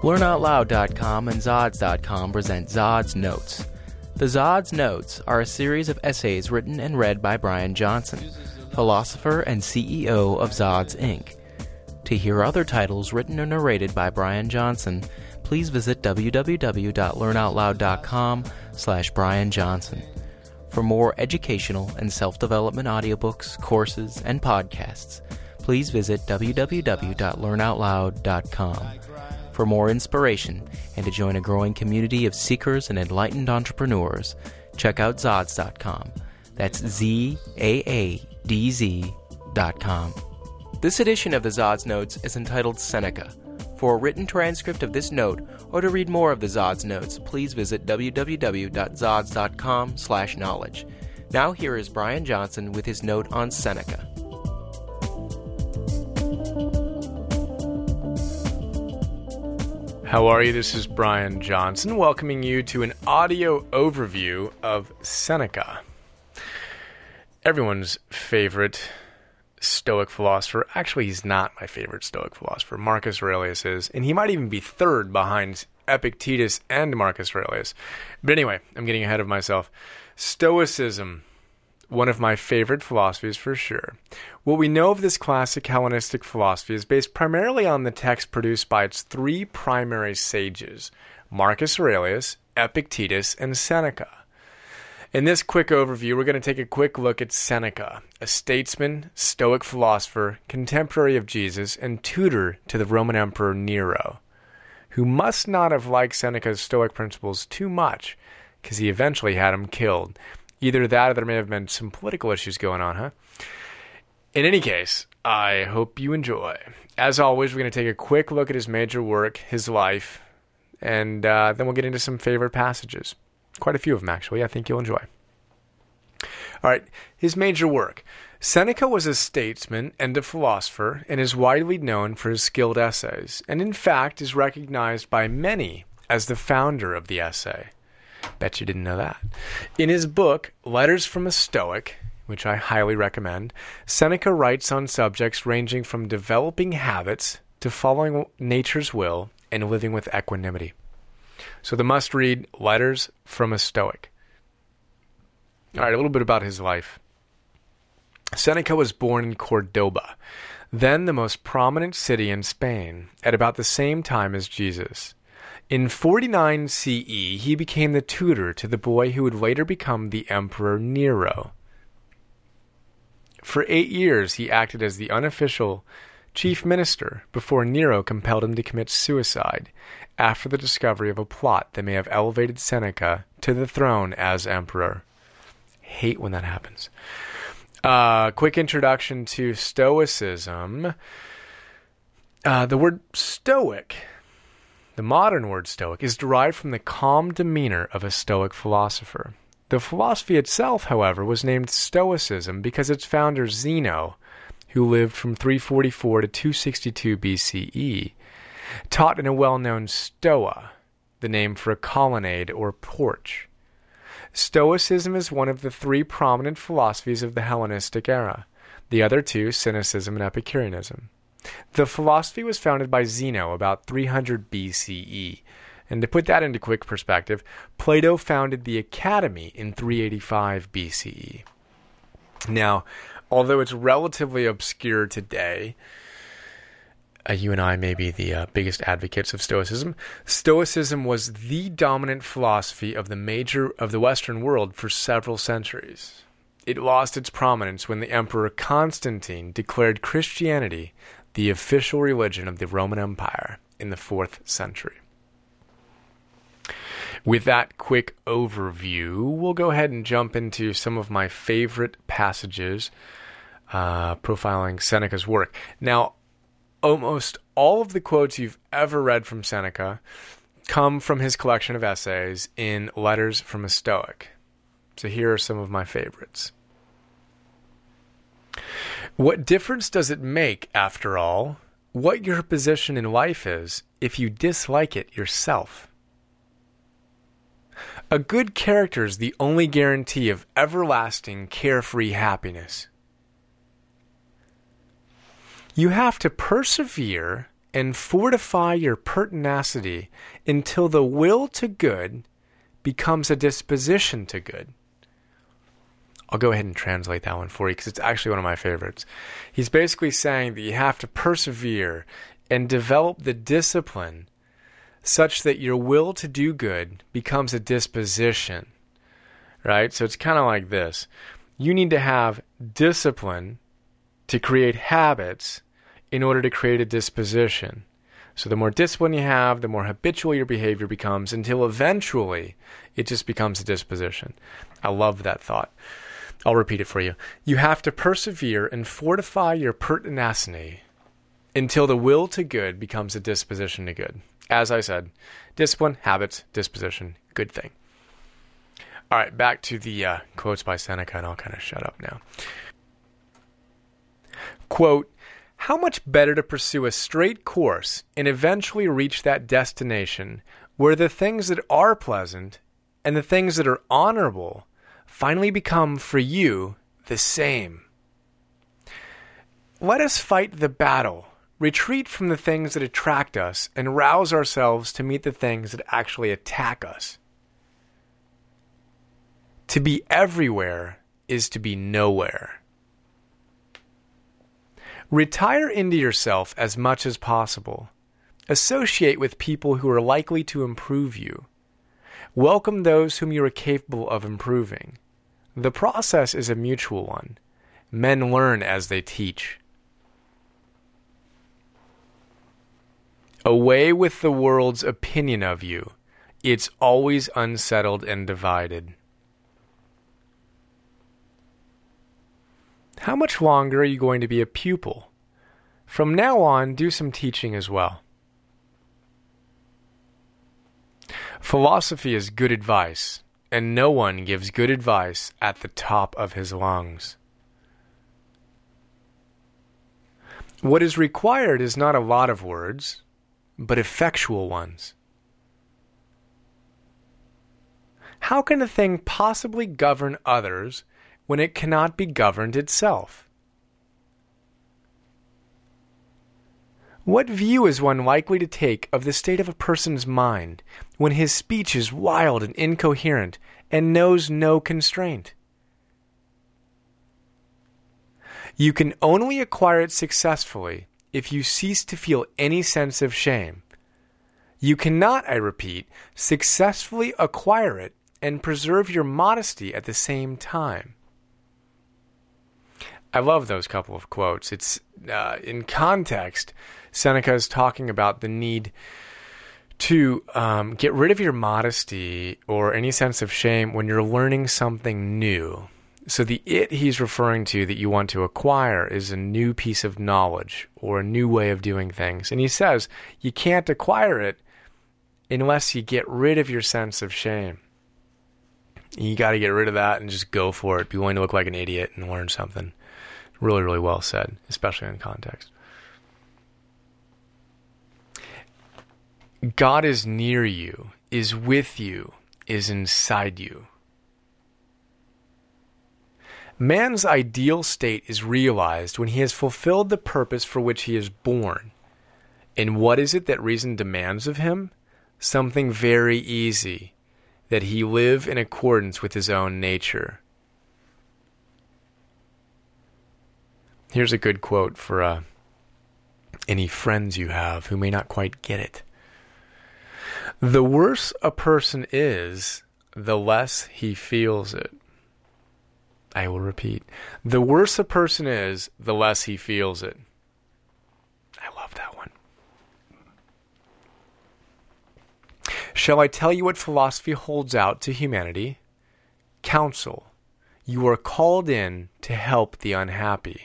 LearnOutLoud.com and Zods.com present Zods Notes. The Zods Notes are a series of essays written and read by Brian Johnson, philosopher and CEO of Zods, Inc. To hear other titles written or narrated by Brian Johnson, please visit www.learnoutloud.com/Brian Johnson. For more educational and self-development audiobooks, courses, and podcasts, please visit www.learnoutloud.com. For more inspiration and to join a growing community of seekers and enlightened entrepreneurs, check out Zods.com. That's ZAADZ.com. This edition of the Zods Notes is entitled Seneca. For a written transcript of this note, or to read more of the Zods Notes, please visit www.zods.com/knowledge. Now here is Brian Johnson with his note on Seneca. How are you? This is Brian Johnson, welcoming you to an audio overview of Seneca. Everyone's favorite Stoic philosopher. Actually, he's not my favorite Stoic philosopher. Marcus Aurelius is, and he might even be third behind Epictetus and Marcus Aurelius. But anyway, I'm getting ahead of myself. Stoicism, one of my favorite philosophies for sure. What we know of this classic Hellenistic philosophy is based primarily on the text produced by its three primary sages, Marcus Aurelius, Epictetus, and Seneca. In this quick overview, we're going to take a quick look at Seneca, a statesman, Stoic philosopher, contemporary of Jesus, and tutor to the Roman Emperor Nero, who must not have liked Seneca's Stoic principles too much, because he eventually had him killed. Either that or there may have been some political issues going on, huh? In any case, I hope you enjoy. As always, we're going to take a quick look at his major work, his life, and then we'll get into some favorite passages. Quite a few of them, actually. I think you'll enjoy. All right, his major work. Seneca was a statesman and a philosopher and is widely known for his skilled essays, and in fact is recognized by many as the founder of the essay. Bet you didn't know that. In his book, Letters from a Stoic, which I highly recommend, Seneca writes on subjects ranging from developing habits to following nature's will and living with equanimity. So the must-read, Letters from a Stoic. All right, a little bit about his life. Seneca was born in Cordoba, then the most prominent city in Spain, at about the same time as Jesus. In 49 CE, he became the tutor to the boy who would later become the Emperor Nero. For 8 years, he acted as the unofficial chief minister before Nero compelled him to commit suicide after the discovery of a plot that may have elevated Seneca to the throne as emperor. Hate when that happens. Quick introduction to Stoicism. The word Stoic, the modern word Stoic, is derived from the calm demeanor of a Stoic philosopher. The philosophy itself, however, was named Stoicism because its founder Zeno, who lived from 344 to 262 BCE, taught in a well-known stoa, the name for a colonnade or porch. Stoicism is one of the three prominent philosophies of the Hellenistic era, the other two, Cynicism and Epicureanism. The philosophy was founded by Zeno about 300 BCE, and to put that into quick perspective, Plato founded the Academy in 385 BCE. Now, although it's relatively obscure today, you and I may be the biggest advocates of Stoicism. Stoicism was the dominant philosophy of the Western world for several centuries. It lost its prominence when the Emperor Constantine declared Christianity the official religion of the Roman Empire in the 4th century. With that quick overview, we'll go ahead and jump into some of my favorite passages profiling Seneca's work. Now, almost all of the quotes you've ever read from Seneca come from his collection of essays in Letters from a Stoic. So here are some of my favorites. What difference does it make, after all, what your position in life is if you dislike it yourself? A good character is the only guarantee of everlasting, carefree happiness. You have to persevere and fortify your pertinacity until the will to good becomes a disposition to good. I'll go ahead and translate that one for you because it's actually one of my favorites. He's basically saying that you have to persevere and develop the discipline such that your will to do good becomes a disposition, right? So it's kind of like this. You need to have discipline to create habits in order to create a disposition. So the more discipline you have, the more habitual your behavior becomes until eventually it just becomes a disposition. I love that thought. I'll repeat it for you. You have to persevere and fortify your pertinacity until the will to good becomes a disposition to good. As I said, discipline, habits, disposition, good thing. All right, back to the quotes by Seneca, and I'll kind of shut up now. Quote, "How much better to pursue a straight course and eventually reach that destination where the things that are pleasant and the things that are honorable finally become for you the same. Let us fight the battle, retreat from the things that attract us, and rouse ourselves to meet the things that actually attack us. To be everywhere is to be nowhere. Retire into yourself as much as possible. Associate with people who are likely to improve you. Welcome those whom you are capable of improving. The process is a mutual one. Men learn as they teach. Away with the world's opinion of you. It's always unsettled and divided." How much longer are you going to be a pupil? From now on, do some teaching as well. Philosophy is good advice, and no one gives good advice at the top of his lungs. What is required is not a lot of words, but effectual ones. How can a thing possibly govern others when it cannot be governed itself? What view is one likely to take of the state of a person's mind when his speech is wild and incoherent and knows no constraint? You can only acquire it successfully if you cease to feel any sense of shame. You cannot, I repeat, successfully acquire it and preserve your modesty at the same time. I love those couple of quotes. It's in context, Seneca is talking about the need to get rid of your modesty or any sense of shame when you're learning something new. So the it he's referring to that you want to acquire is a new piece of knowledge or a new way of doing things. And he says you can't acquire it unless you get rid of your sense of shame. You got to get rid of that and just go for it. Be willing to look like an idiot and learn something. Really, really well said, especially in context. God is near you, is with you, is inside you. Man's ideal state is realized when he has fulfilled the purpose for which he is born. And what is it that reason demands of him? Something very easy, that he live in accordance with his own nature. Here's a good quote for any friends you have who may not quite get it. The worse a person is, the less he feels it. I will repeat. The worse a person is, the less he feels it. I love that one. Shall I tell you what philosophy holds out to humanity? Counsel. You are called in to help the unhappy.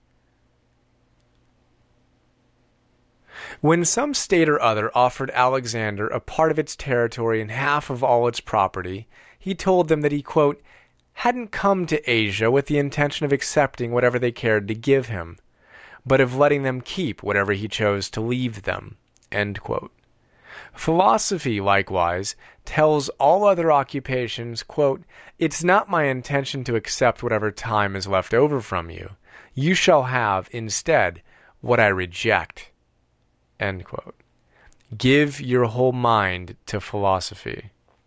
When some state or other offered Alexander a part of its territory and half of all its property, he told them that he, quote, hadn't come to Asia with the intention of accepting whatever they cared to give him, but of letting them keep whatever he chose to leave them, end quote. Philosophy, likewise, tells all other occupations, quote, it's not my intention to accept whatever time is left over from you. You shall have, instead, what I reject. End quote. Give your whole mind to philosophy.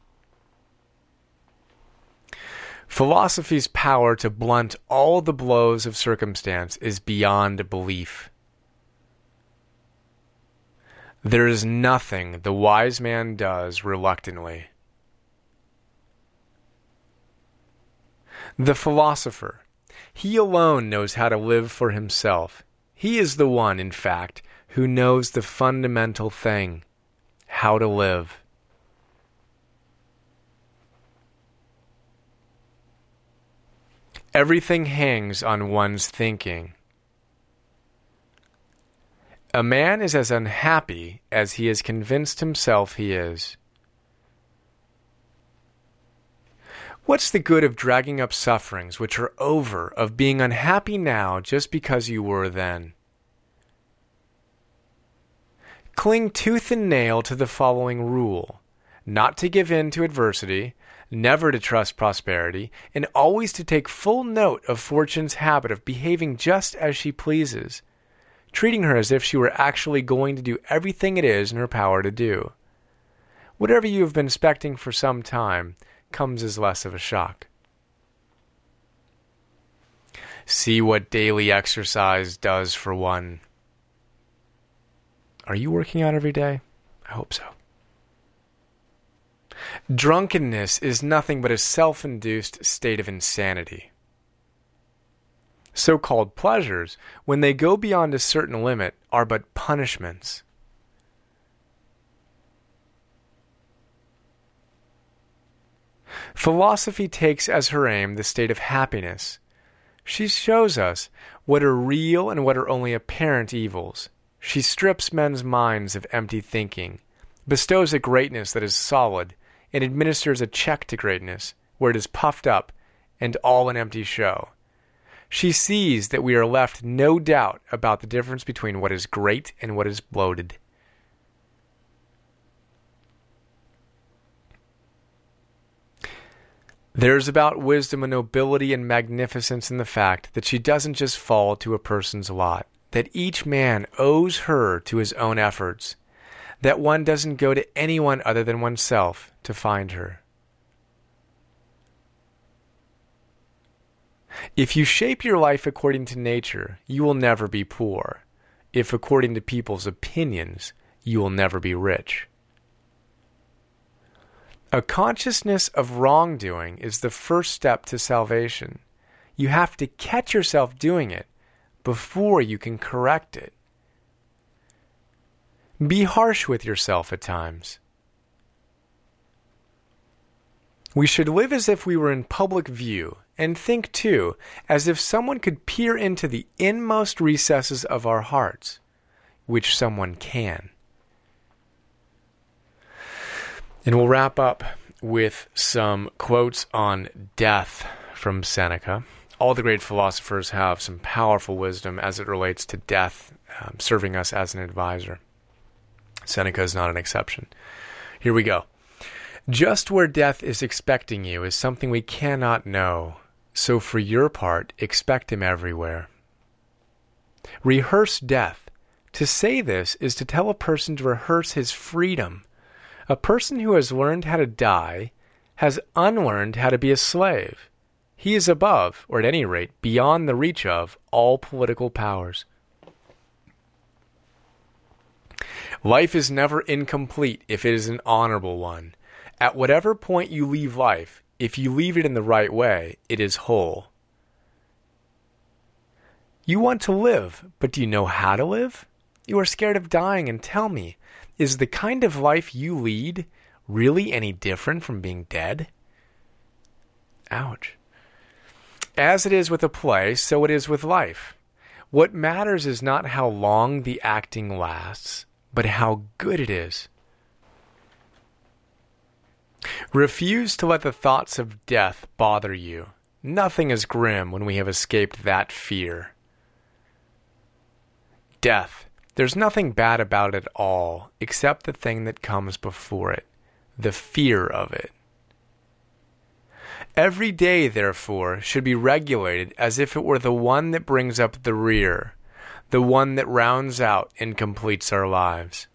Philosophy's power to blunt all the blows of circumstance is beyond belief. There is nothing the wise man does reluctantly. The philosopher, he alone knows how to live for himself. He is the one, in fact, who knows the fundamental thing, how to live. Everything hangs on one's thinking. A man is as unhappy as he is convinced himself he is. What's the good of dragging up sufferings which are over, of being unhappy now just because you were then? Cling tooth and nail to the following rule: not to give in to adversity, never to trust prosperity, and always to take full note of fortune's habit of behaving just as she pleases, treating her as if she were actually going to do everything it is in her power to do. Whatever you have been expecting for some time comes as less of a shock. See what daily exercise does for one. Are you working out every day? I hope so. Drunkenness is nothing but a self-induced state of insanity. So-called pleasures, when they go beyond a certain limit, are but punishments. Philosophy takes as her aim the state of happiness. She shows us what are real and what are only apparent evils. She strips men's minds of empty thinking, bestows a greatness that is solid, and administers a check to greatness, where it is puffed up and all an empty show. She sees that we are left no doubt about the difference between what is great and what is bloated. There's about wisdom a nobility and magnificence in the fact that she doesn't just fall to a person's lot, that each man owes her to his own efforts, that one doesn't go to anyone other than oneself to find her. If you shape your life according to nature, you will never be poor. If according to people's opinions, you will never be rich. A consciousness of wrongdoing is the first step to salvation. You have to catch yourself doing it before you can correct it. Be harsh with yourself at times. We should live as if we were in public view, and think, too, as if someone could peer into the inmost recesses of our hearts, which someone can. And we'll wrap up with some quotes on death from Seneca. All the great philosophers have some powerful wisdom as it relates to death, serving us as an advisor. Seneca is not an exception. Here we go. Just where death is expecting you is something we cannot know, so for your part, expect him everywhere. Rehearse death. To say this is to tell a person to rehearse his freedom. A person who has learned how to die has unlearned how to be a slave. He is above, or at any rate, beyond the reach of, all political powers. Life is never incomplete if it is an honorable one. At whatever point you leave life, if you leave it in the right way, it is whole. You want to live, but do you know how to live? You are scared of dying, and tell me, is the kind of life you lead really any different from being dead? Ouch. As it is with a play, so it is with life. What matters is not how long the acting lasts, but how good it is. Refuse to let the thoughts of death bother you. Nothing is grim when we have escaped that fear. Death. There's nothing bad about it at all, except the thing that comes before it, the fear of it. Every day, therefore, should be regulated as if it were the one that brings up the rear. the one that rounds out and completes our lives.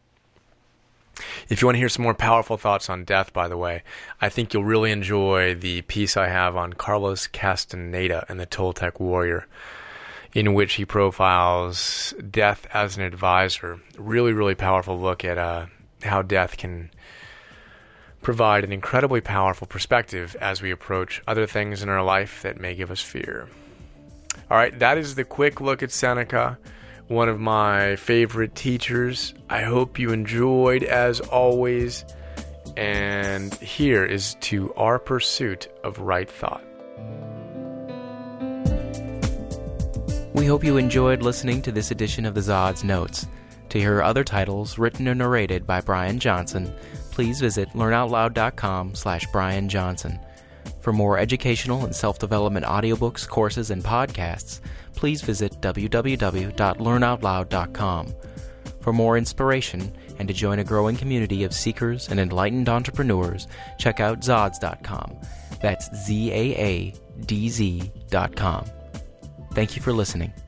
If you want to hear some more powerful thoughts on death, by the way, I think you'll really enjoy the piece I have on Carlos Castaneda and the Toltec warrior, in which he profiles death as an advisor. Really, really powerful look at how death can provide an incredibly powerful perspective as we approach other things in our life that may give us fear. All right, that is the quick look at Seneca, one of my favorite teachers. I hope you enjoyed, as always. And here is to our pursuit of right thought. We hope you enjoyed listening to this edition of the Zod's Notes. To hear other titles written and narrated by Brian Johnson, please visit learnoutloud.com/Brian Johnson. For more educational and self-development audiobooks, courses, and podcasts, please visit www.learnoutloud.com. For more inspiration and to join a growing community of seekers and enlightened entrepreneurs, check out Zods.com. That's ZAADZ.com. Thank you for listening.